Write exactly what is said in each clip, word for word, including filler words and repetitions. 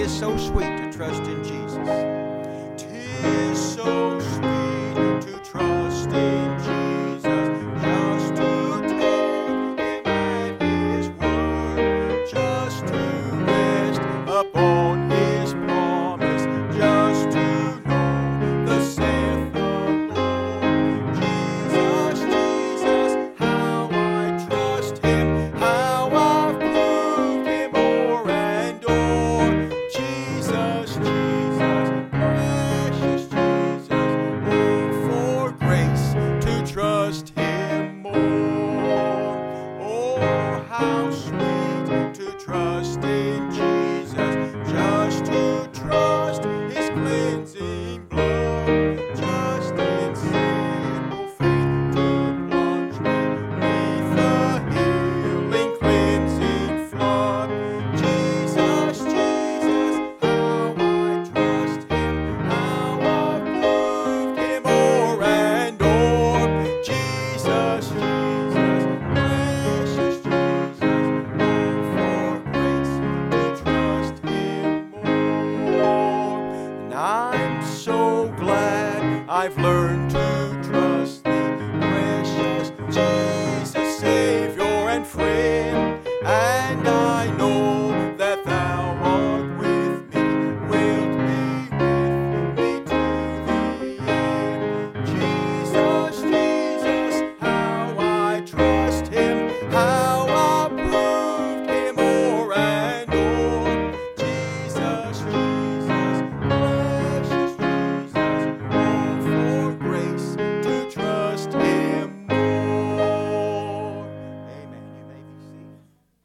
'tis so sweet to trust in Jesus. 'Tis so sweet to trust in Jesus, just to take Him at His word, just to rest upon His promise, just to know the saith the Lord. Jesus, Jesus, how I trust Him, how I've proved Him o'er and o'er. Jesus, Jesus, precious Jesus, oh, for grace to trust Him more. Oh, how sweet to trust in Jesus, just to trust His cleansing blood, just in simple faith to plunge me 'neath the healing, cleansing flood. Jesus, Jesus, how I trust Him, how I've proved Him o'er and o'er. Jesus, Jesus, precious Jesus, oh, for grace to trust Him more. And I'm so glad I've learned to trust Thee, precious Jesus, Savior and friend. And I know that Thou art with me, wilt be with me to the end. Jesus, Jesus, how I trust Him, how I proved Him o'er and o'er. Jesus, Jesus, precious Jesus, oh, for grace to trust Him more. Amen. You may be seated.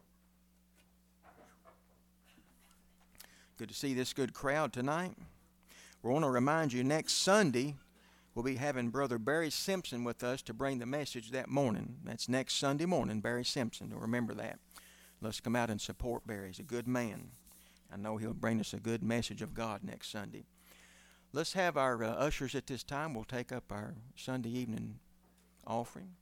Good to see this good crowd tonight. We want to remind you next Sunday we'll be having Brother Barry Simpson with us to bring the message that morning. That's next Sunday morning, Barry Simpson. Remember that. Let's come out and support Barry. He's a good man. I know he'll bring us a good message of God next Sunday. Let's have our uh, ushers at this time. We'll take up our Sunday evening offering.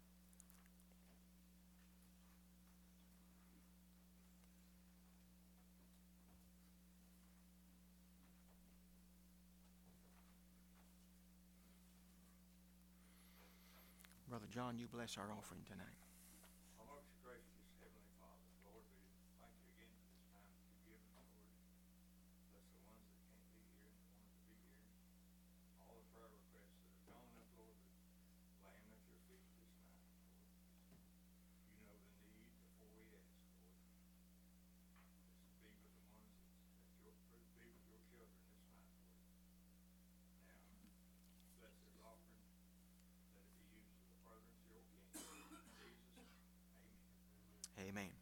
Brother John, you bless our offering tonight. Our most gracious Heavenly Father, Lord, we thank you again for this time that you've given us, Lord. Bless the ones that can't be here and the ones that be here. All the prayer requests that have gone up, Lord, we lay them at your feet this night, Lord. You know the need before we ask, Lord. Just be with the ones that, that your, be with your children this night, Lord. Now, bless this offering. Let it be used for the furtherance of your kingdom. In Jesus' name, amen. Amen.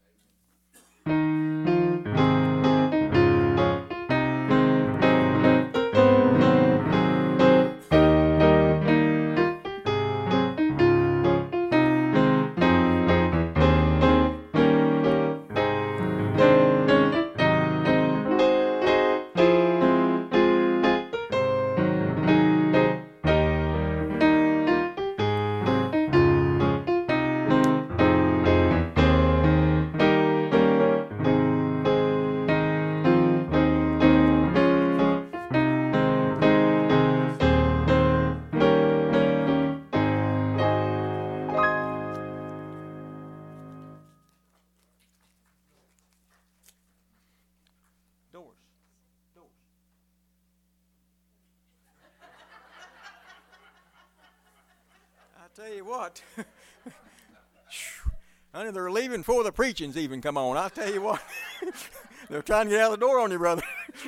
Doors. Doors. I tell you what. Honey, they're leaving before the preaching's even come on. I tell you what. They're trying to get out of the door on you, brother.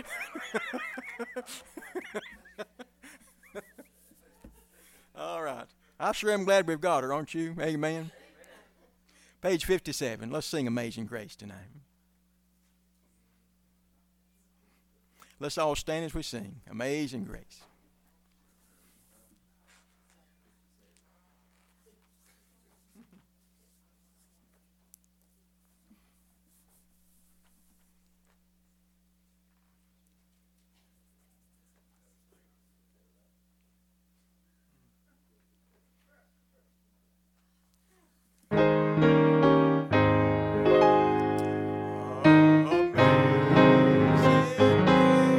All right. I sure am glad we've got her, aren't you? Amen. Page fifty-seven. Let's sing Amazing Grace tonight. Let's all stand as we sing Amazing Grace. Amazing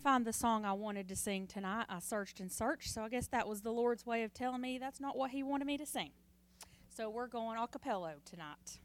find the song I wanted to sing tonight. I searched and searched, so I guess that was the Lord's way of telling me that's not what He wanted me to sing. So we're going a cappella tonight.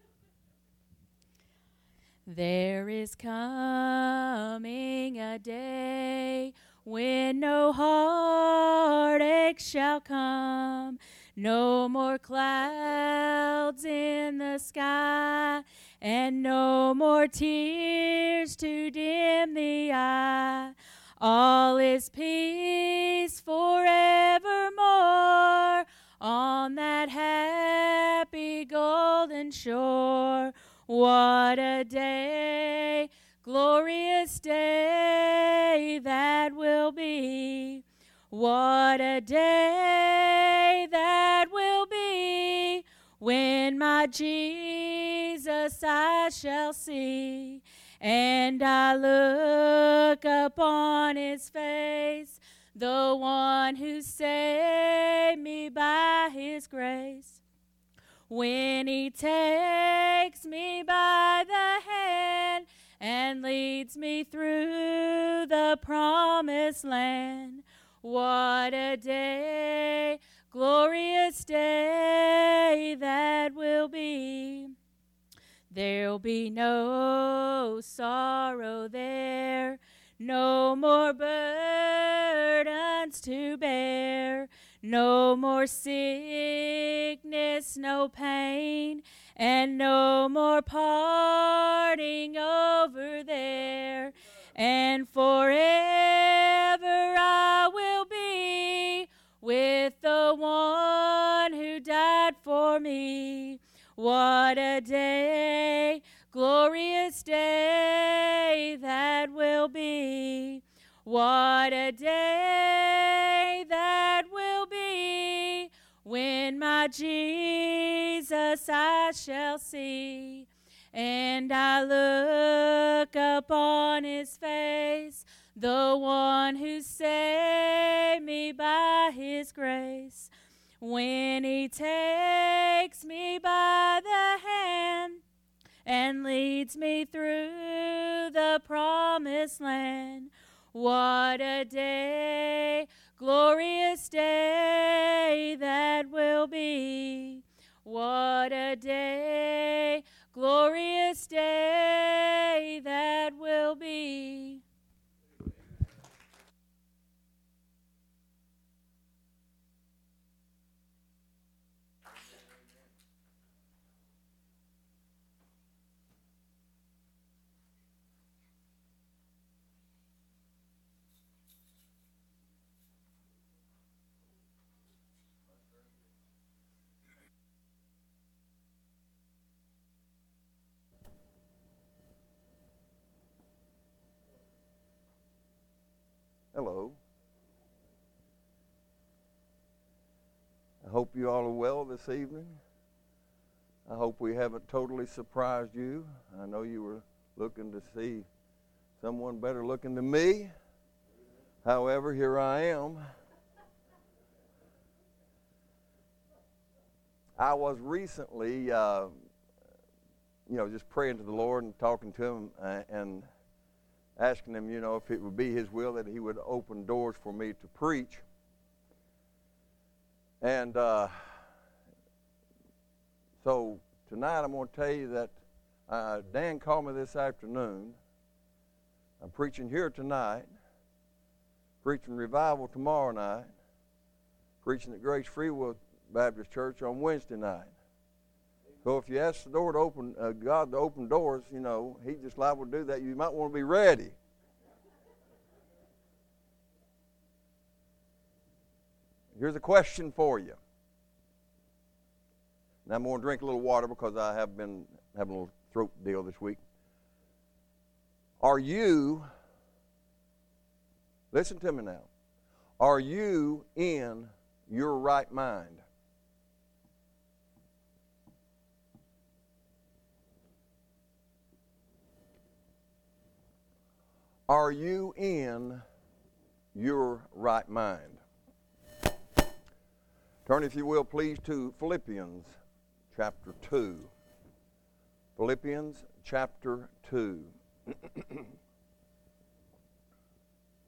There is coming a day when no heartache shall come, no more clouds in the sky, and no more tears to dim the eye. All is peace forevermore on that happy golden shore. What a day, glorious day that will be. What a day that will be when my Jesus I shall see, and I look upon His face, the one who saved me by His grace. When He takes me by the hand and leads me through the promised land. What a day, glorious day that will be. There'll be no sorrow there, no more burdens to bear, no more sickness, no pain, and no more parting over there. And forever I will be with the one who died for me. What a day, glorious day that will be. What a day that will be when my Jesus I shall see, and I look upon His face, the one who saved me by His grace. When He takes me by the hand and leads me through the promised land. What a day, glorious day that will be. What a day, glorious day that will be. Hello. I hope you all are well this evening. I hope we haven't totally surprised you. I know you were looking to see someone better looking than me. However, here I am. I was recently, uh, you know, just praying to the Lord and talking to Him uh, and asking Him, you know, if it would be His will that He would open doors for me to preach. And uh, so tonight I'm going to tell you that uh, Dan called me this afternoon. I'm preaching here tonight, preaching revival tomorrow night, preaching at Grace Free Will Baptist Church on Wednesday night. So if you ask the door to open, uh, God to open doors, you know, He's just liable to do that. You might want to be ready. Here's a question for you. Now I'm going to drink a little water because I have been having a little throat deal this week. Are you, listen to me now, are you in your right mind? Are you in your right mind? Turn, if you will, please, to Philippians chapter two. Philippians chapter two.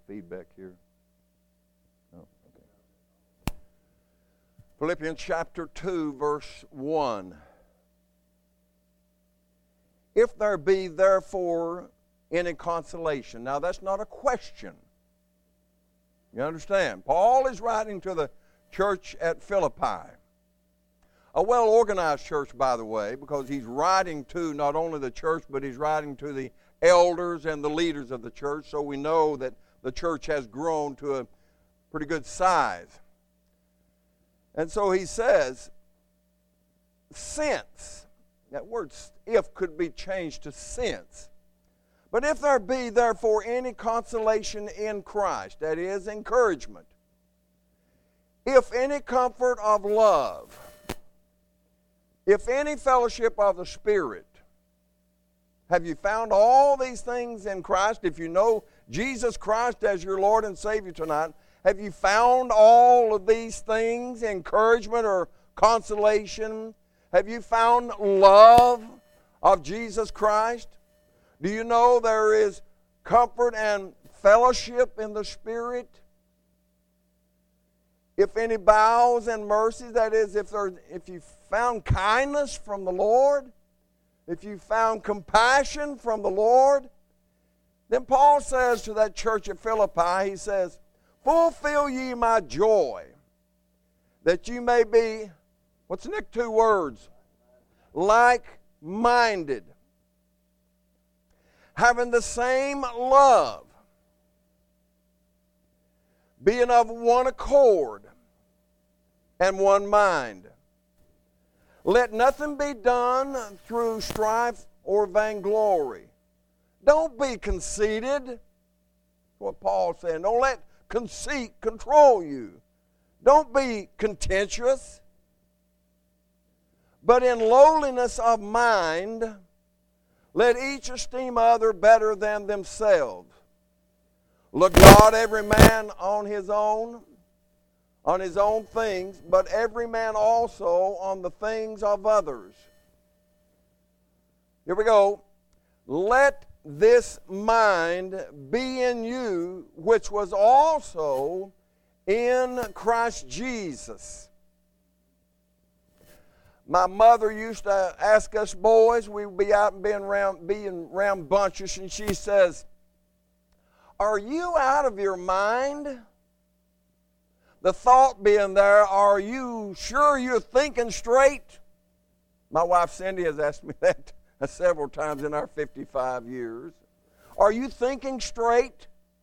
feedback here? No? Okay. Philippians chapter two, verse one. If there be therefore any consolation. Now that's not a question. You understand? Paul is writing to the church at Philippi. A well-organized church, by the way, because he's writing to not only the church, but he's writing to the elders and the leaders of the church, so we know that the church has grown to a pretty good size. And so he says, since, that word if could be changed to since. But if there be therefore any consolation in Christ, that is encouragement, if any comfort of love, if any fellowship of the Spirit, have you found all these things in Christ? If you know Jesus Christ as your Lord and Savior tonight, have you found all of these things, encouragement or consolation? Have you found love of Jesus Christ? Do you know there is comfort and fellowship in the Spirit? If any bowels and mercies, that is, if there, if you found kindness from the Lord, if you found compassion from the Lord, then Paul says to that church at Philippi, he says, fulfill ye my joy, that you may be, what's the next two words? Like-minded, having the same love, being of one accord and one mind. Let nothing be done through strife or vainglory. Don't be conceited. That's what Paul's saying. Don't let conceit control you. Don't be contentious. But in lowliness of mind, let each esteem other better than themselves. Look not every man on his own, on his own things, but every man also on the things of others. Here we go. Let this mind be in you, which was also in Christ Jesus. My mother used to ask us boys, we would be out and being around, being around bunches, and she says, are you out of your mind? The thought being there, are you sure you're thinking straight? My wife Cindy has asked me that several times in our fifty-five years. Are you thinking straight?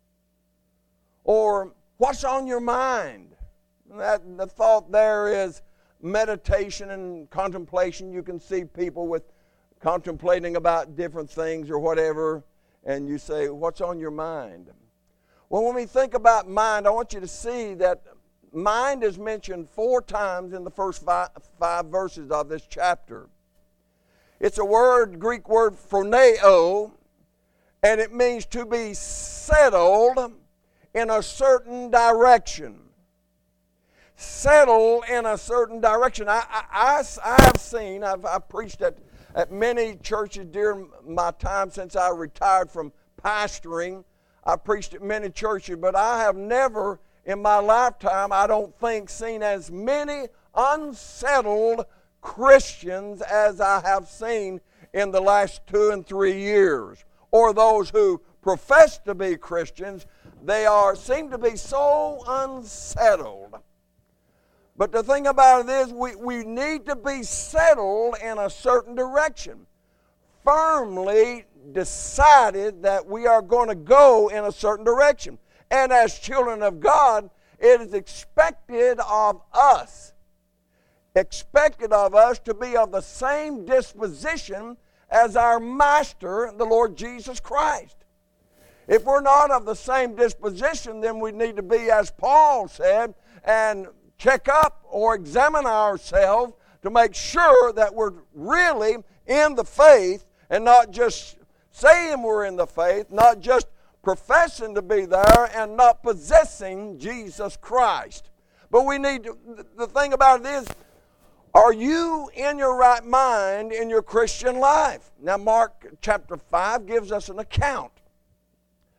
Or what's on your mind? That, the thought there is meditation and contemplation. You can see people with contemplating about different things or whatever, and you say, what's on your mind? Well, when we think about mind, I want you to see that mind is mentioned four times in the first five, five verses of this chapter. It's a word, Greek word, phroneo, and it means to be settled in a certain direction. Settle in a certain direction. I, I, I, I have seen, I've, I've preached at, at many churches during my time since I retired from pastoring. I preached at many churches, but I have never in my lifetime, I don't think, seen as many unsettled Christians as I have seen in the last two and three years. Or those who profess to be Christians, they are seem to be so unsettled. But the thing about it is, we, we need to be settled in a certain direction. Firmly decided that we are going to go in a certain direction. And as children of God, it is expected of us, expected of us to be of the same disposition as our Master, the Lord Jesus Christ. If we're not of the same disposition, then we need to be, as Paul said, and check up or examine ourselves to make sure that we're really in the faith and not just saying we're in the faith, not just professing to be there and not possessing Jesus Christ. But we need to, the thing about it is, are you in your right mind in your Christian life? Now Mark chapter five gives us an account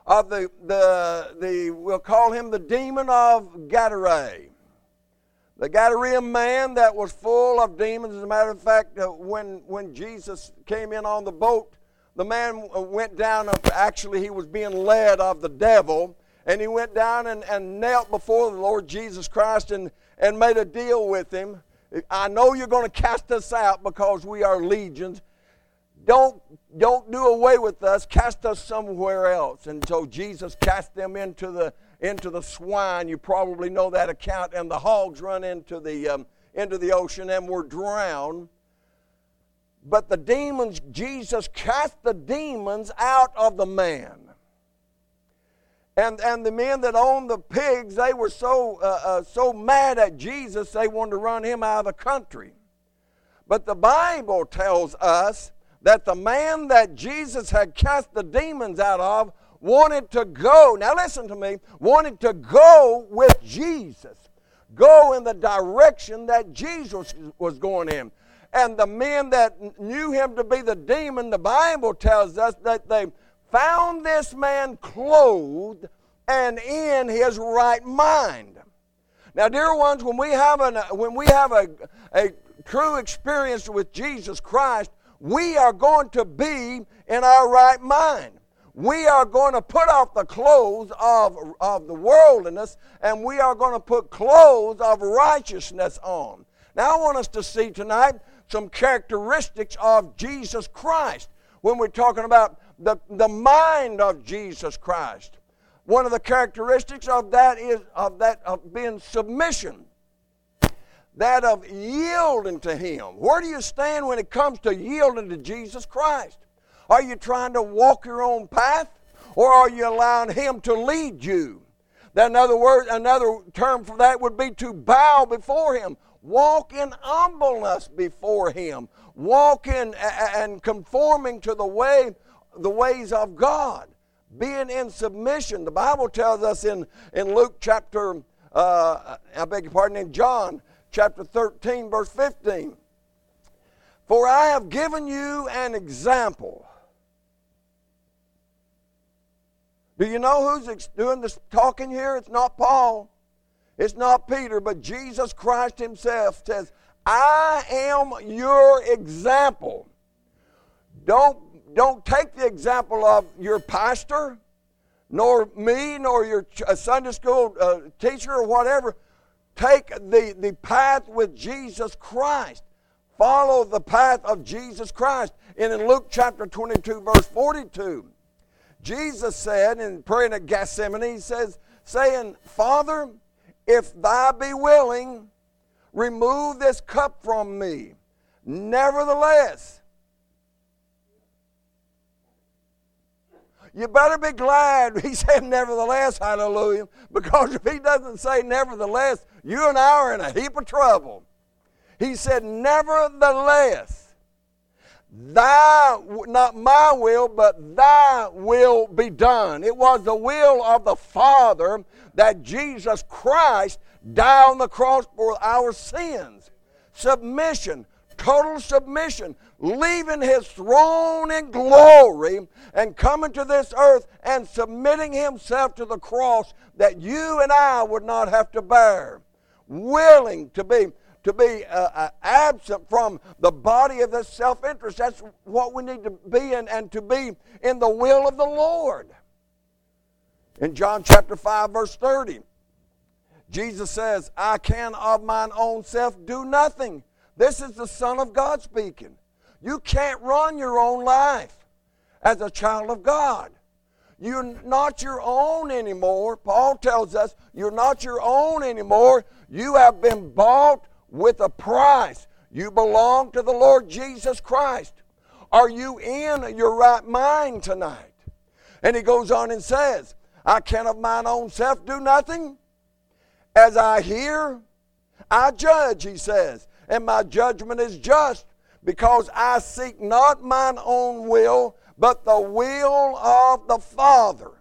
of the, the, the, we'll call him the demon of Gadarene. The Gadarean man that was full of demons. As a matter of fact, uh, when, when Jesus came in on the boat, the man went down, actually he was being led of the devil, and he went down and, and knelt before the Lord Jesus Christ and, and made a deal with him. I know you're going to cast us out because we are legions. Don't, don't do away with us. Cast us somewhere else. And so Jesus cast them into the, into the swine. You probably know that account. And the hogs run into the, um, into the ocean and were drowned. But the demons, Jesus cast the demons out of the man. And, and the men that owned the pigs, they were so, uh, uh, so mad at Jesus, they wanted to run him out of the country. But the Bible tells us that the man that Jesus had cast the demons out of wanted to go, now listen to me, wanted to go with Jesus. Go in the direction that Jesus was going in. And the men that knew him to be the demon, the Bible tells us that they found this man clothed and in his right mind. Now, dear ones, when we have, an, when we have a, a true experience with Jesus Christ, we are going to be in our right mind. We are going to put off the clothes of, of the worldliness, and we are going to put clothes of righteousness on. Now, I want us to see tonight some characteristics of Jesus Christ when we're talking about the, the mind of Jesus Christ. One of the characteristics of that is of that of being submission. That of yielding to him. Where do you stand when it comes to yielding to Jesus Christ? Are you trying to walk your own path, or are you allowing him to lead you? Then another word, another term for that would be to bow before him. Walk in humbleness before him. Walk in and conforming to the way, the ways of God. Being in submission. The Bible tells us in, in Luke chapter, uh, I beg your pardon, in John chapter thirteen, verse fifteen. For I have given you an example. Do you know who's doing this talking here? It's not Paul. It's not Peter, but Jesus Christ himself says, I am your example. Don't, don't take the example of your pastor, nor me, nor your Sunday school uh, teacher or whatever. Take the, the path with Jesus Christ. Follow the path of Jesus Christ. And in Luke chapter twenty-two, verse forty-two, Jesus said, in praying at Gethsemane, he says, saying, Father, if thou be willing, remove this cup from me. Nevertheless, you better be glad he said nevertheless, hallelujah, because if he doesn't say nevertheless, you and I are in a heap of trouble. He said, nevertheless, thy, not my will, but thy will be done. It was the will of the Father that Jesus Christ died on the cross for our sins. Submission, total submission, leaving his throne in glory and coming to this earth and submitting himself to the cross that you and I would not have to bear. Willing to be to be uh, uh, absent from the body of this self-interest. That's what we need to be in, and to be in the will of the Lord. In John chapter five, verse thirty, Jesus says, I can of mine own self do nothing. This is the Son of God speaking. You can't run your own life as a child of God. You're not your own anymore. Paul tells us you're not your own anymore. You have been bought with a price. You belong to the Lord Jesus Christ. Are you in your right mind tonight? And he goes on and says, I can of mine own self do nothing. As I hear, I judge, he says, and my judgment is just, because I seek not mine own will, but the will of the Father.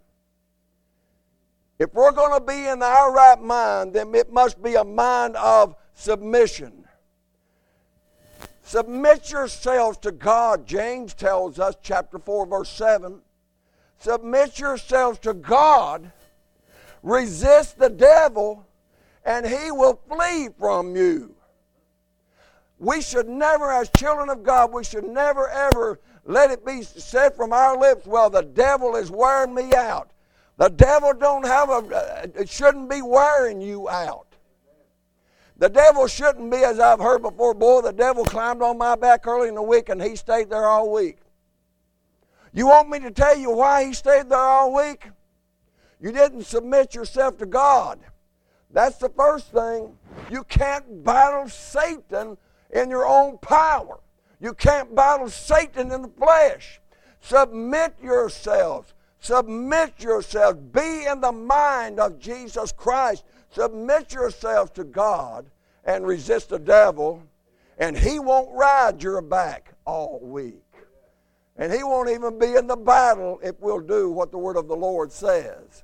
If we're going to be in our right mind, then it must be a mind of submission. Submit yourselves to God, James tells us, chapter four, verse seven. Submit yourselves to God. Resist the devil, and he will flee from you. We should never, as children of God, we should never ever let it be said from our lips, well, the devil is wearing me out. The devil don't have a, it shouldn't be wearing you out. The devil shouldn't be, as I've heard before, boy, the devil climbed on my back early in the week and he stayed there all week. You want me to tell you why he stayed there all week? You didn't submit yourself to God. That's the first thing. You can't battle Satan in your own power. You can't battle Satan in the flesh. Submit yourselves. Submit yourselves. Be in the mind of Jesus Christ. Submit yourselves to God and resist the devil, and he won't ride your back all week. And he won't even be in the battle if we'll do what the word of the Lord says.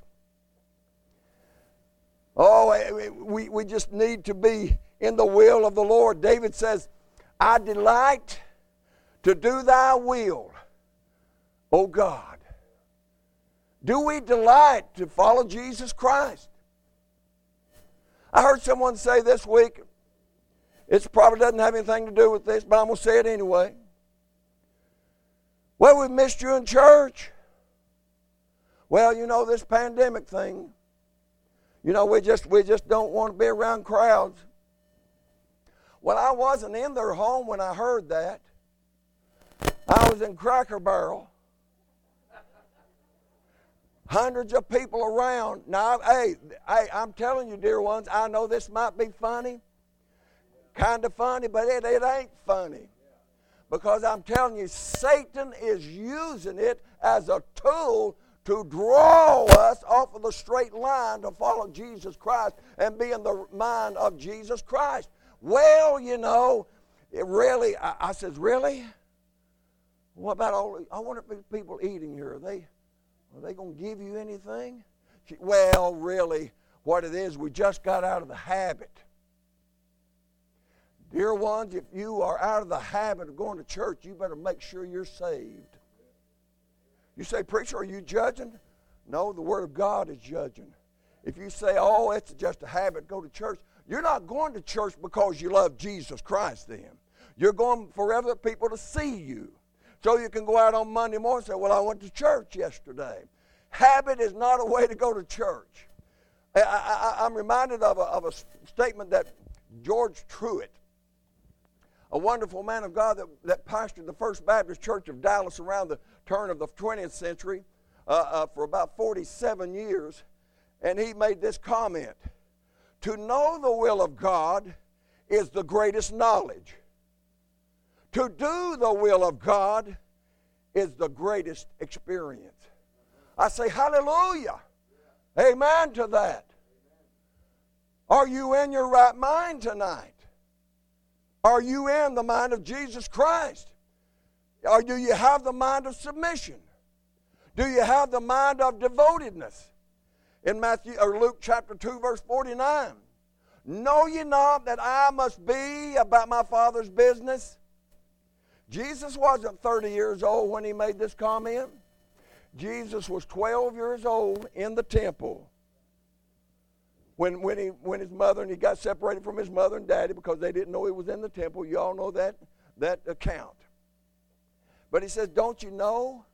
Oh, we, we just need to be in the will of the Lord. David says, I delight to do thy will, O God. Do we delight to follow Jesus Christ? I heard someone say this week, it probably doesn't have anything to do with this, but I'm going to say it anyway. Well, we missed you in church. Well, you know, this pandemic thing, you know, we just we just don't want to be around crowds. Well, I wasn't in their home when I heard that. I was in Cracker Barrel. Hundreds of people around. Now, hey, hey, I'm telling you, dear ones, I know this might be funny, kind of funny, but it, it ain't funny. Because I'm telling you, Satan is using it as a tool to draw us off of the straight line to follow Jesus Christ and be in the mind of Jesus Christ. Well, you know, it really, I, I says, really? What about all, I wonder if people eating here, are they, are they going to give you anything? She, well, really, what it is, we just got out of the habit. Dear ones, if you are out of the habit of going to church, you better make sure you're saved. You say, preacher, are you judging? No, the Word of God is judging. If you say, oh, it's just a habit, go to church, you're not going to church because you love Jesus Christ then. You're going for other people to see you. So you can go out on Monday morning and say, well, I went to church yesterday. Habit is not a way to go to church. I, I, I'm reminded of a, of a statement that George Truett, a wonderful man of God that, that pastored the First Baptist Church of Dallas around the turn of the twentieth century uh, uh, for about forty-seven years, and he made this comment: to know the will of God is the greatest knowledge. To do the will of God is the greatest experience. I say hallelujah. Amen to that. Are you in your right mind tonight? Are you in the mind of Jesus Christ? Or do you have the mind of submission? Do you have the mind of devotedness? In Matthew or Luke chapter two, verse forty-nine. Know ye not that I must be about my Father's business? Jesus wasn't thirty years old when he made this comment. Jesus was twelve years old in the temple. When, when, he, when his mother, and he got separated from his mother and daddy because they didn't know he was in the temple. You all know that, that account. But he says, don't you know?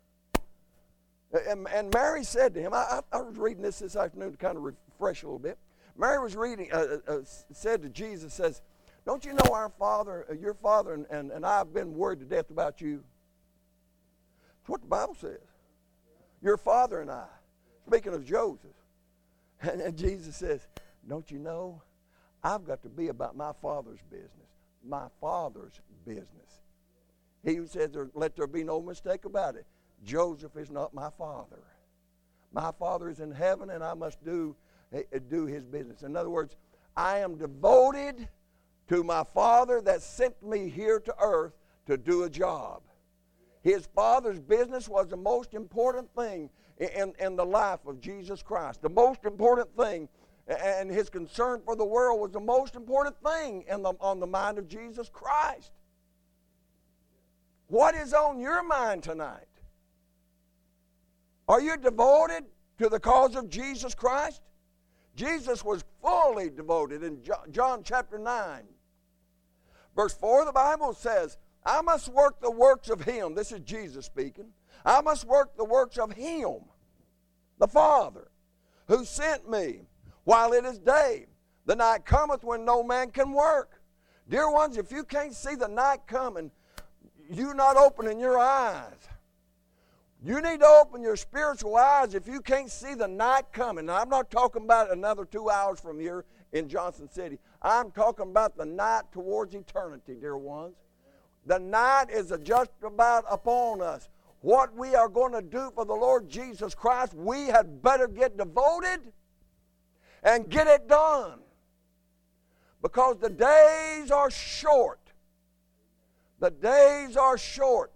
And, and Mary said to him, I, I was reading this this afternoon to kind of refresh a little bit. Mary was reading, uh, uh, said to Jesus, says, don't you know our father, uh, your father and, and, and I have been worried to death about you? That's what the Bible says. Your father and I. Speaking of Joseph. And, and Jesus says, don't you know, I've got to be about my Father's business. My Father's business. He says, let there be no mistake about it. Joseph is not my father. My Father is in heaven, and I must do, do his business. In other words, I am devoted to my Father that sent me here to earth to do a job. His Father's business was the most important thing in, in the life of Jesus Christ. The most important thing, and his concern for the world was the most important thing in the, on the mind of Jesus Christ. What is on your mind tonight? Are you devoted to the cause of Jesus Christ? Jesus was fully devoted in John chapter nine. Verse four, the Bible says, I must work the works of Him. This is Jesus speaking. I must work the works of Him, the Father, who sent me while it is day. The night cometh when no man can work. Dear ones, if you can't see the night coming, you're not opening your eyes. You need to open your spiritual eyes if you can't see the night coming. Now, I'm not talking about another two hours from here in Johnson City. I'm talking about the night towards eternity, dear ones. The night is just about upon us. What we are going to do for the Lord Jesus Christ, we had better get devoted and get it done. Because the days are short. The days are short.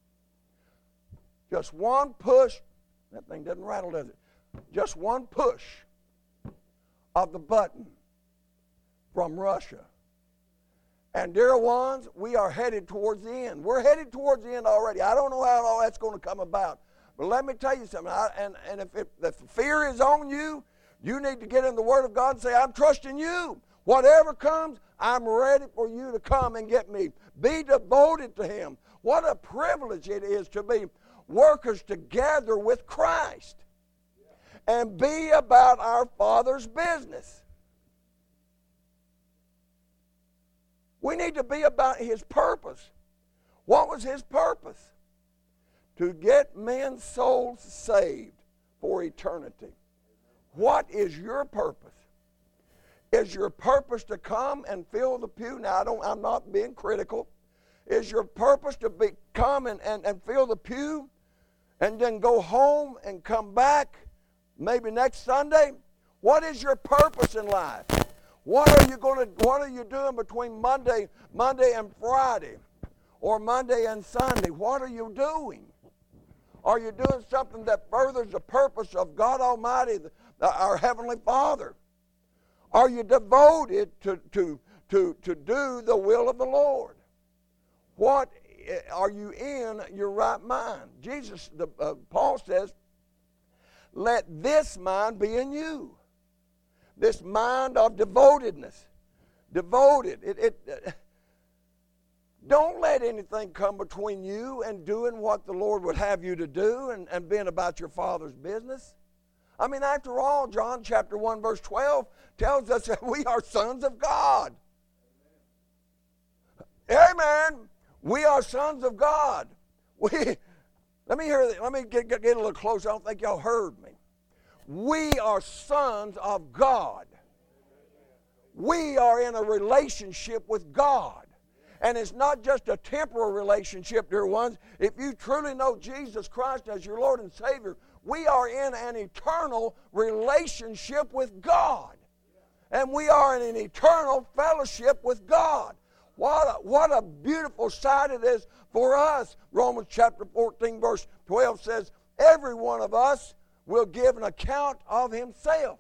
Just one push. That thing doesn't rattle, does it? Just one push of the button from Russia. And dear ones, we are headed towards the end. We're headed towards the end already. I don't know how all that's going to come about. But let me tell you something. I, and and if, it, if fear is on you, you need to get in the Word of God and say, I'm trusting you. Whatever comes, I'm ready for you to come and get me. Be devoted to Him. What a privilege it is to be workers together with Christ and be about our Father's business. We need to be about His purpose. What was His purpose? To get men's souls saved for eternity. What is your purpose? Is your purpose to come and fill the pew? Now, I don't, I'm not being critical. Is your purpose to be, come and, and, and fill the pew and then go home and come back maybe next Sunday? What is your purpose in life? What are you going to, what are you doing between Monday, Monday and Friday, or Monday and Sunday? What are you doing? Are you doing something that furthers the purpose of God Almighty, our Heavenly Father? Are you devoted to, to, to, to do the will of the Lord? What are you in your right mind? Jesus, the, uh, Paul says, let this mind be in you. This mind of devotedness. Devoted. It, it, uh, don't let anything come between you and doing what the Lord would have you to do and, and being about your Father's business. I mean, after all, John chapter one, verse twelve tells us that we are sons of God. Amen. We are sons of God. We, let me hear. Let me get, get, get a little closer. I don't think y'all heard me. We are sons of God. We are in a relationship with God. And it's not just a temporal relationship, dear ones. If you truly know Jesus Christ as your Lord and Savior, we are in an eternal relationship with God. And we are in an eternal fellowship with God. What a, what a beautiful sight it is for us. Romans chapter fourteen, verse twelve says, every one of us will give an account of himself.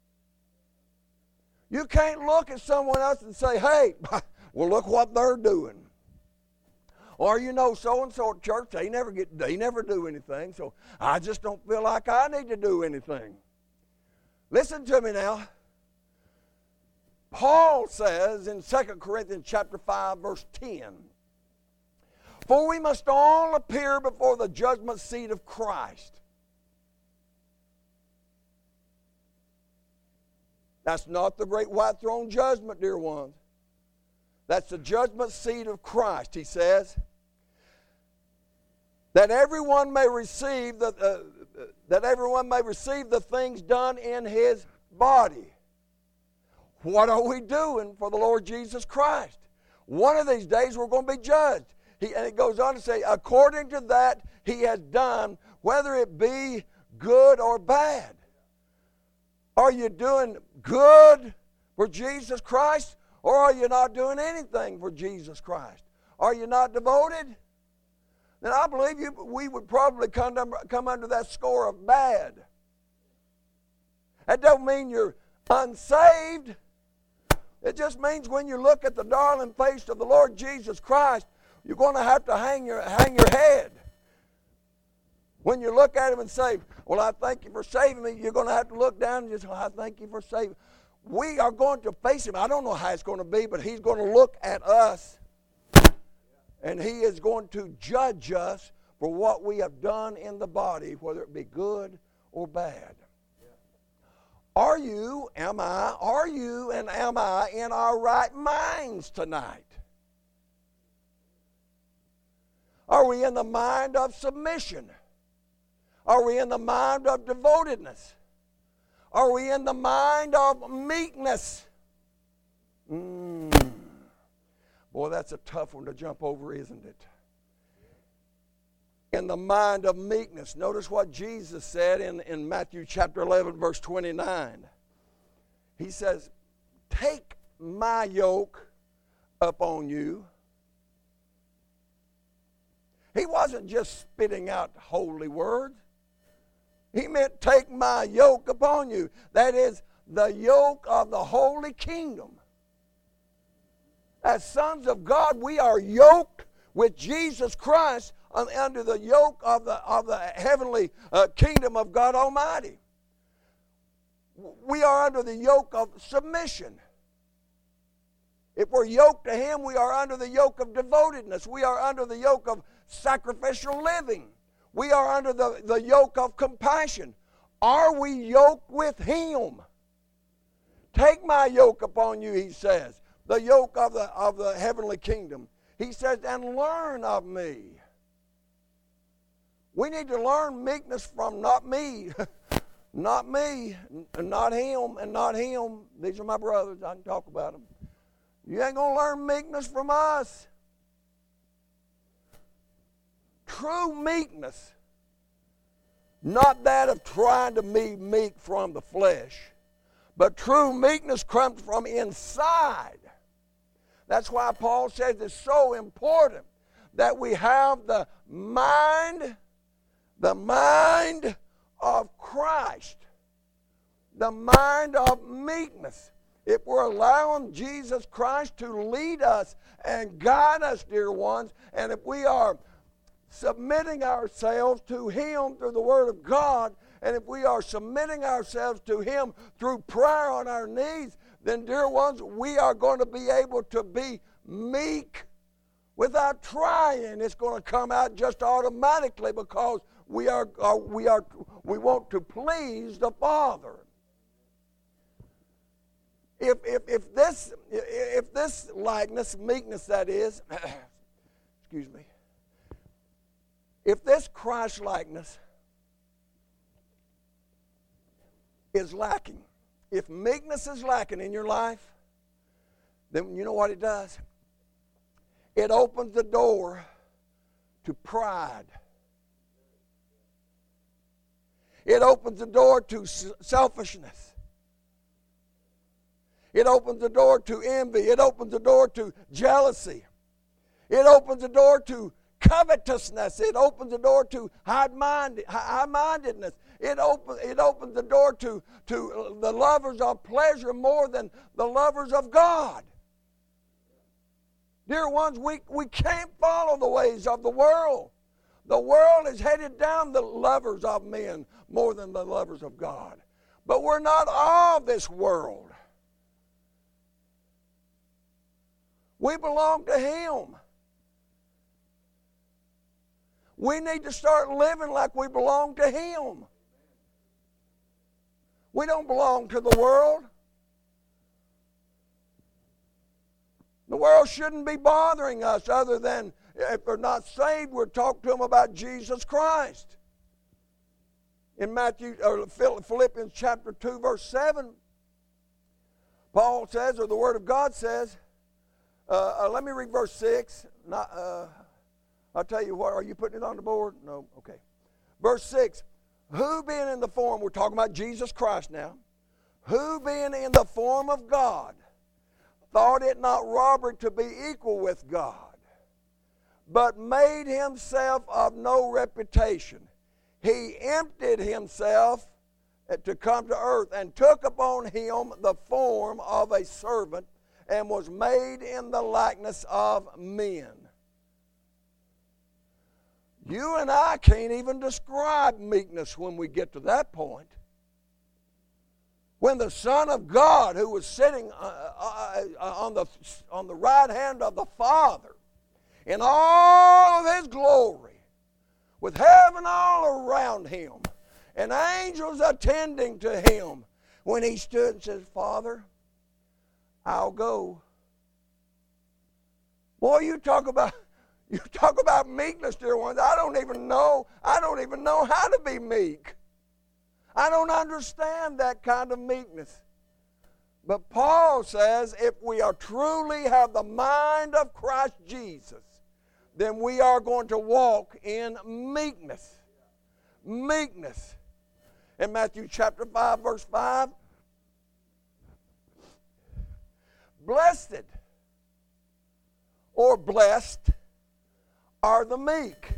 You can't look at someone else and say, hey, well, look what they're doing. Or, you know, so-and-so at church, they never get, they never do anything, so I just don't feel like I need to do anything. Listen to me now. Paul says in Second Corinthians chapter five, verse ten, for we must all appear before the judgment seat of Christ. That's not the great white throne judgment, dear ones. That's the judgment seat of Christ, he says. That everyone may receive the uh, that everyone may receive the things done in his body. What are we doing for the Lord Jesus Christ? One of these days we're going to be judged. He, and it goes on to say, according to that he has done, whether it be good or bad. Are you doing good for Jesus Christ, or are you not doing anything for Jesus Christ? Are you not devoted? Then I believe you, we would probably come under, come under that score of bad. That don't mean you're unsaved. It just means when you look at the darling face of the Lord Jesus Christ, you're going to have to hang your, hang your head. When you look at him and say, well, I thank you for saving me, you're going to have to look down and just, well, I thank you for saving. We are going to face him. I don't know how it's going to be, but he's going to look at us, and he is going to judge us for what we have done in the body, whether it be good or bad. Are you, am I, are you and am I in our right minds tonight? Are we in the mind of submission? Are we in the mind of devotedness? Are we in the mind of meekness? Mm. Boy, that's a tough one to jump over, isn't it? In the mind of meekness. Notice what Jesus said in, in Matthew chapter eleven, verse twenty-nine. He says, take my yoke upon you. He wasn't just spitting out holy words. He meant, take my yoke upon you. That is, the yoke of the holy kingdom. As sons of God, we are yoked with Jesus Christ under the yoke of the, of the heavenly uh, kingdom of God Almighty. We are under the yoke of submission. If we're yoked to Him, we are under the yoke of devotedness. We are under the yoke of sacrificial living. We are under the, the yoke of compassion. Are we yoked with Him? Take my yoke upon you, He says. The yoke of the, of the heavenly kingdom. He says, and learn of me. We need to learn meekness from not me, not me, and not him, and not him. These are my brothers. I can talk about them. You ain't going to learn meekness from us. True meekness, not that of trying to be meek from the flesh, but true meekness comes from inside. That's why Paul says it's so important that we have the mind, the mind of Christ, the mind of meekness. If we're allowing Jesus Christ to lead us and guide us, dear ones, and if we are submitting ourselves to Him through the Word of God, and if we are submitting ourselves to Him through prayer on our knees, then, dear ones, we are going to be able to be meek without trying. It's going to come out just automatically because we are, are we are we want to please the Father. If if if this if this likeness, meekness that is, excuse me. If this Christ likeness is lacking, if meekness is lacking in your life, then you know what it does? It opens the door to pride. It opens the door to selfishness. It opens the door to envy. It opens the door to jealousy. It opens the door to covetousness. It opens the door to high-mindedness. It, open, it opens the door to, to the lovers of pleasure more than the lovers of God. Dear ones, we, we can't follow the ways of the world. The world is headed down the lovers of men more than the lovers of God. But we're not of this world. We belong to Him. We need to start living like we belong to Him. We don't belong to the world. The world shouldn't be bothering us other than if they're not saved, we're talking to them about Jesus Christ. In Matthew or Philippians chapter two, verse seven, Paul says, or the Word of God says, uh, uh, let me read verse six. Not, uh, I'll tell you what, are you putting it on the board? No? Okay. Verse six, who being in the form, we're talking about Jesus Christ now, who being in the form of God, thought it not robbery to be equal with God, but made himself of no reputation. He emptied himself to come to earth and took upon him the form of a servant and was made in the likeness of men. You and I can't even describe meekness when we get to that point. When the Son of God, who was sitting uh, uh, uh, on, the, on the right hand of the Father, in all of His glory, with heaven all around Him, and angels attending to Him, when He stood and says, Father, I'll go. Boy, you talk about you talk about meekness, dear ones. I don't even know. I don't even know how to be meek. I don't understand that kind of meekness. But Paul says if we are truly have the mind of Christ Jesus, then we are going to walk in meekness. Meekness. In Matthew chapter five, verse five, blessed or blessed are the meek.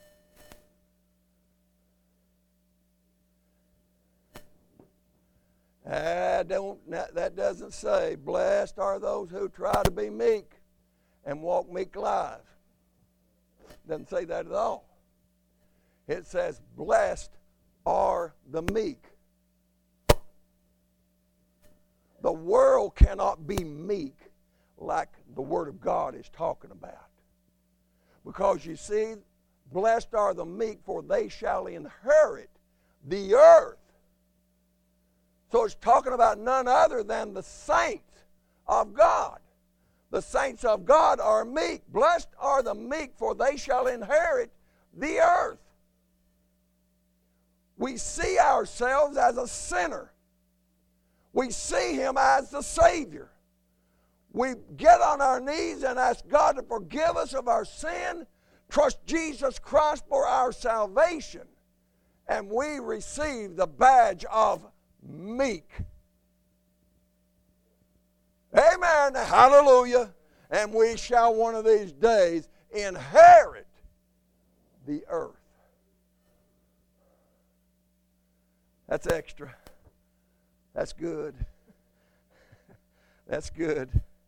I don't, that doesn't say, blessed are those who try to be meek and walk meek lives. Doesn't say that at all. It says, blessed are the meek. The world cannot be meek like the Word of God is talking about. Because you see, blessed are the meek, for they shall inherit the earth. So it's talking about none other than the saints of God. The saints of God are meek. Blessed are the meek, for they shall inherit the earth. We see ourselves as a sinner. We see Him as the Savior. We get on our knees and ask God to forgive us of our sin, trust Jesus Christ for our salvation, and we receive the badge of meek. Amen. Hallelujah. And we shall one of these days inherit the earth. That's extra. That's good. That's good.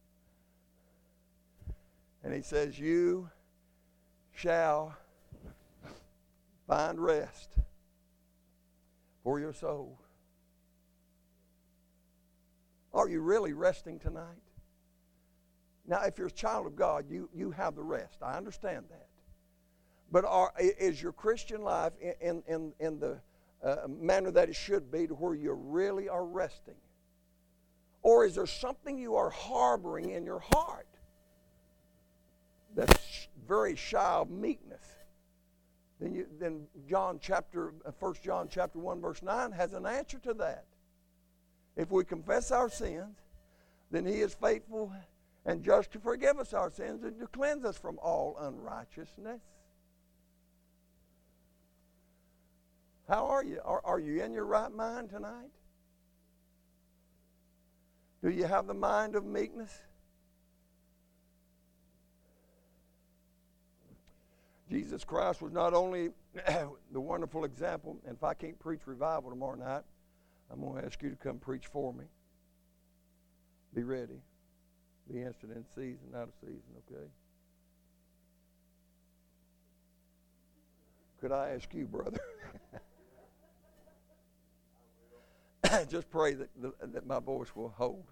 And he says, you shall find rest for your soul. Are you really resting tonight? Now, if you're a child of God, you, you have the rest. I understand that. But are, is your Christian life in, in, in the uh, manner that it should be to where you really are resting? Or is there something you are harboring in your heart that's very shy of meekness? Then, you, then John chapter, First John chapter one verse nine has an answer to that. If we confess our sins, then He is faithful and just to forgive us our sins and to cleanse us from all unrighteousness. How are you? Are, are you in your right mind tonight? Do you have the mind of meekness? Jesus Christ was not only the wonderful example, and if I can't preach revival tomorrow night, I'm going to ask you to come preach for me. Be ready. Be instant in season, out of season, okay? Could I ask you, brother? Just pray that, that my voice will hold.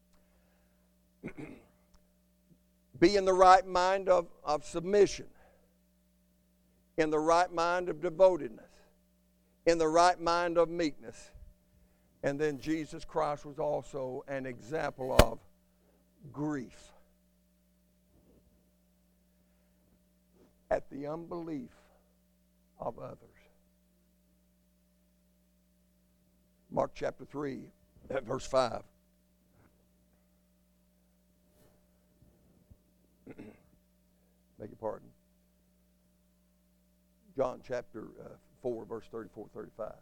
Be in the right mind of, of submission, in the right mind of devotedness, in the right mind of meekness. And then Jesus Christ was also an example of grief at the unbelief of others. Mark chapter three, verse five. Beg your pardon. John chapter uh, four, verse thirty-four, thirty-five.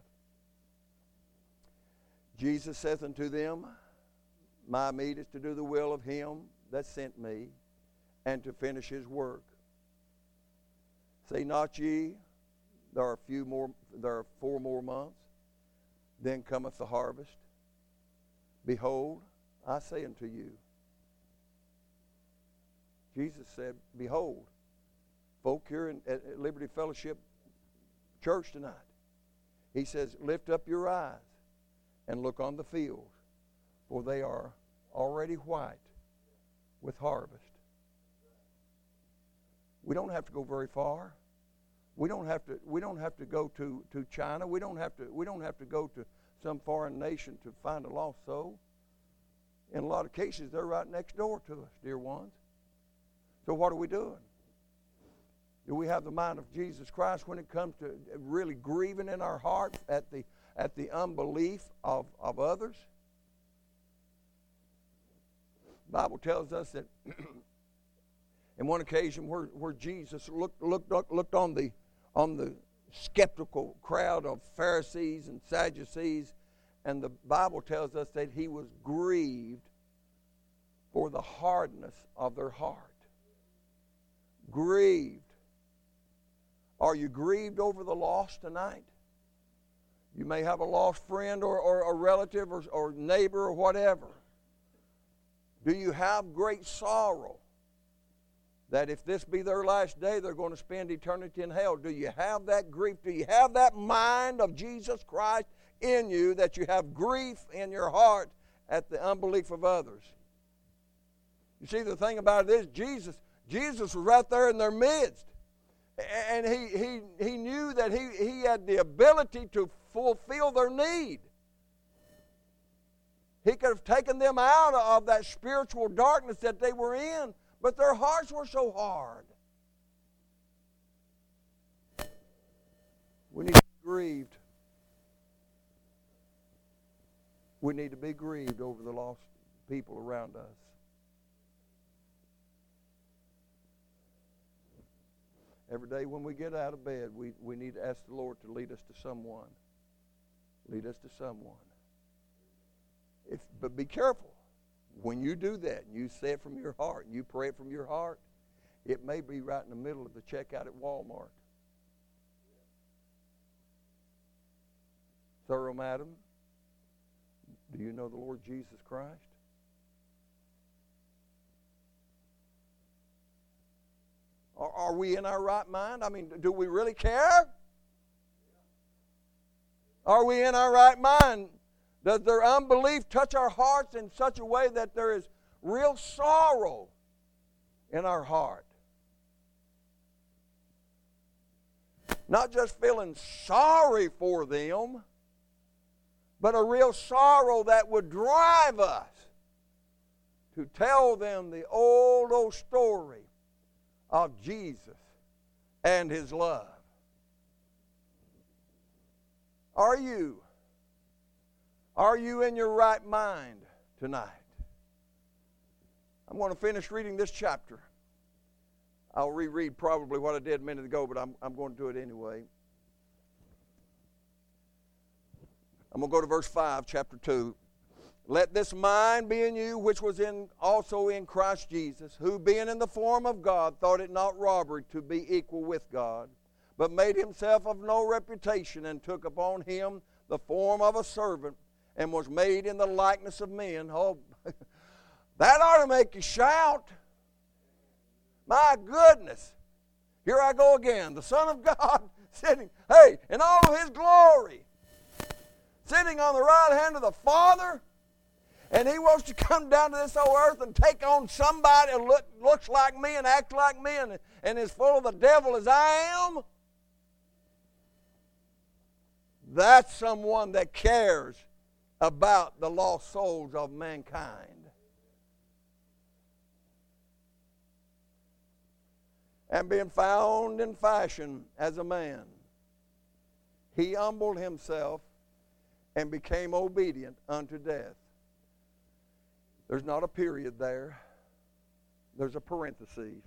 Jesus saith unto them, my meat is to do the will of Him that sent me, and to finish His work. Say not ye, there are few more, there are four more months, then cometh the harvest. Behold, I say unto you. Jesus said, behold, folk here in, at, at Liberty Fellowship Church tonight. He says, lift up your eyes and look on the fields, for they are already white with harvest. We don't have to go very far. We don't have to. We don't have to go to, to China. We don't have to. We don't have to go to some foreign nation to find a lost soul. In a lot of cases, they're right next door to us, dear ones. So what are we doing? Do we have the mind of Jesus Christ when it comes to really grieving in our heart at the at the unbelief of, of others? The Bible tells us that in one occasion where, where Jesus looked looked looked on the on the skeptical crowd of Pharisees and Sadducees, and the Bible tells us that he was grieved for the hardness of their heart. Grieved. Are you grieved over the lost tonight? You may have a lost friend or, or a relative or, or neighbor or whatever. Do you have great sorrow that if this be their last day, they're going to spend eternity in hell? Do you have that grief? Do you have that mind of Jesus Christ in you, that you have grief in your heart at the unbelief of others? You see, the thing about it is Jesus, Jesus was right there in their midst. And he, he, he knew that he, he had the ability to fulfill their need. He could have taken them out of that spiritual darkness that they were in, but their hearts were so hard. We need to be grieved. We need to be grieved over the lost people around us. Every day when we get out of bed, we, we need to ask the Lord to lead us to someone. Lead us to someone. If, but be careful. When you do that, and you say it from your heart, and you pray it from your heart, it may be right in the middle of the checkout at Walmart. Thorough, madam, do you know the Lord Jesus Christ? Are, are we in our right mind? I mean, do we really care? Are we in our right mind? Does their unbelief touch our hearts in such a way that there is real sorrow in our heart? Not just feeling sorry for them, but a real sorrow that would drive us to tell them the old, old story of Jesus and His love. Are you? Are you in your right mind tonight? I'm going to finish reading this chapter. I'll reread probably what I did a minute ago, but I'm, I'm going to do it anyway. I'm going to go to verse five, chapter two. Let this mind be in you, which was in also in Christ Jesus, who being in the form of God, thought it not robbery to be equal with God, but made himself of no reputation, and took upon him the form of a servant, and was made in the likeness of men. Oh, that ought to make you shout. My goodness. Here I go again. The Son of God sitting, hey, in all of His glory, sitting on the right hand of the Father, and He wants to come down to this old earth and take on somebody who look, looks like me and acts like me and, and is full of the devil as I am. That's someone that cares about the lost souls of mankind. And being found in fashion as a man, He humbled Himself and became obedient unto death. There's not a period there. There's a parenthesis.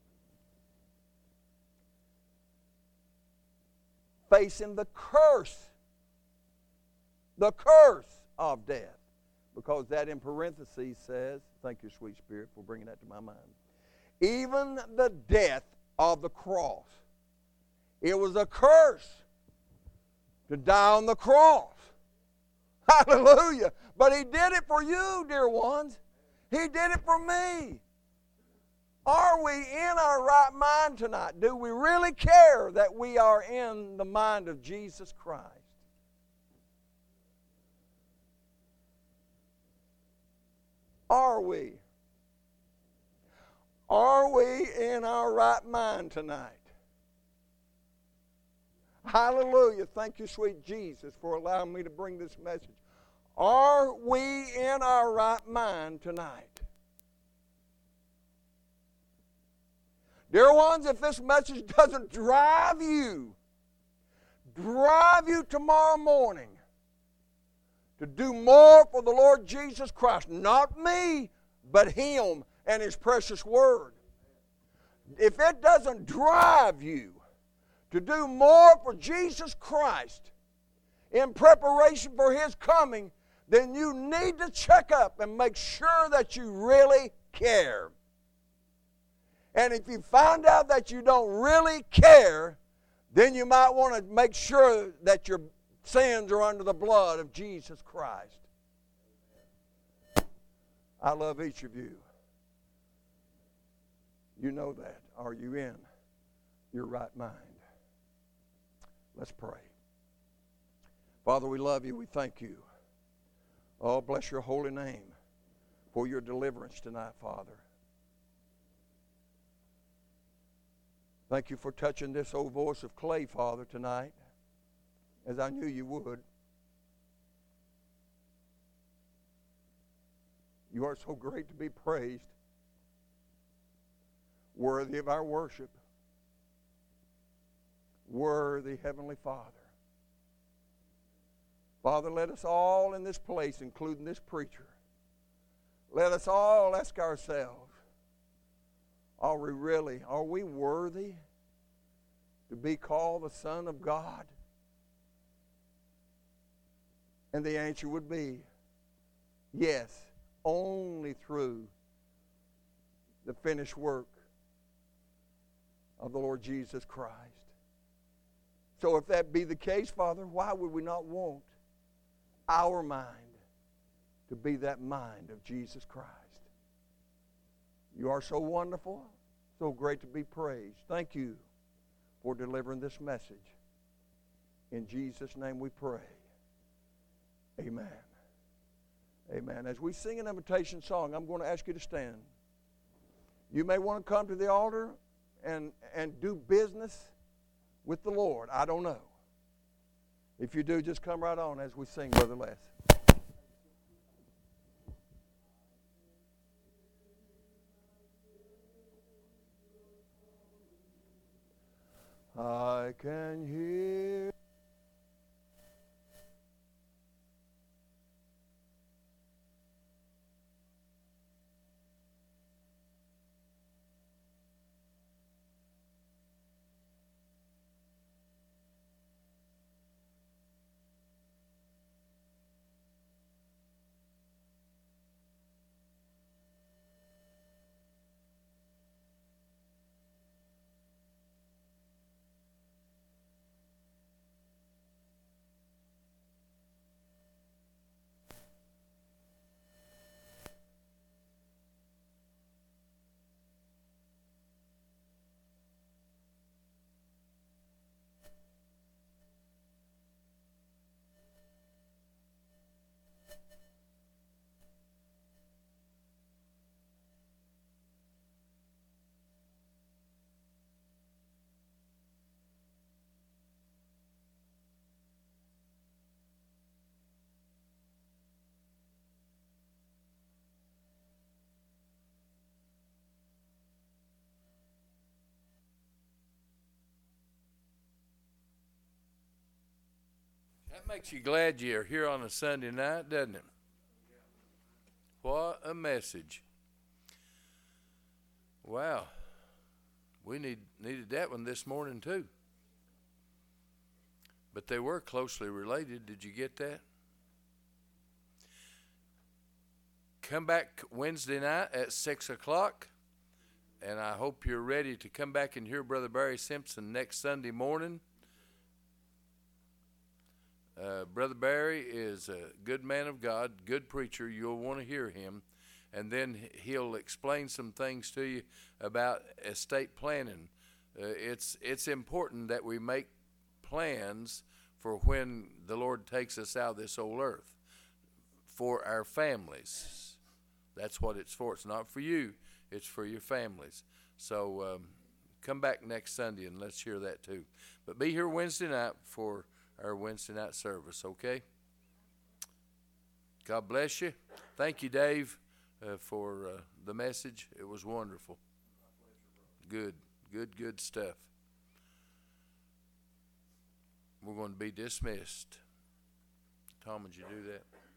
Facing the curse. The curse of death. Because that in parentheses says, thank you, sweet Spirit, for bringing that to my mind. Even the death of the cross. It was a curse to die on the cross. Hallelujah. But He did it for you, dear ones. He did it for me. Are we in our right mind tonight? Do we really care that we are in the mind of Jesus Christ? Are we? Are we in our right mind tonight? Hallelujah. Thank you, sweet Jesus, for allowing me to bring this message. Are we in our right mind tonight? Dear ones, if this message doesn't drive you, drive you tomorrow morning to do more for the Lord Jesus Christ, not me, but Him and His precious Word. If it doesn't drive you to do more for Jesus Christ in preparation for His coming, then you need to check up and make sure that you really care. And if you find out that you don't really care, then you might want to make sure that your sins are under the blood of Jesus Christ. I love each of you. You know that. Are you in your right mind? Let's pray. Father, we love you. We thank you. Oh, bless your holy name for your deliverance tonight, Father. Thank you for touching this old voice of clay, Father, tonight, as I knew you would. You are so great to be praised, worthy of our worship, worthy Heavenly Father. Father, let us all in this place, including this preacher, let us all ask ourselves, are we really, are we worthy to be called the Son of God? And the answer would be yes, only through the finished work of the Lord Jesus Christ. So if that be the case, Father, why would we not want our mind to be that mind of Jesus Christ? You are so wonderful, so great to be praised. Thank you for delivering this message. In Jesus' name we pray. Amen. Amen. As we sing an invitation song, I'm going to ask you to stand. You may want to come to the altar and, and do business with the Lord. I don't know. If you do, just come right on as we sing, Brother Les. I can hear That makes you glad you're here on a Sunday night, doesn't it? What a message. Wow. We need needed that one this morning too. But they were closely related. Did you get that? Come back Wednesday night at six o'clock. And I hope you're ready to come back and hear Brother Barry Simpson next Sunday morning. Uh, Brother Barry is a good man of God, good preacher. You'll want to hear him. and then he'll explain some things to you about estate planning. Uh, it's it's important that we make plans for when the Lord takes us out of this old earth, for our families. That's what it's for. It's not for you. It's for your families. So um, come back next Sunday and let's hear that too. But be here Wednesday night for our Wednesday night service, okay? God bless you. Thank you, Dave, uh, for uh, the message. It was wonderful. Good, good, good stuff. We're going to be dismissed. Tom, would you do that?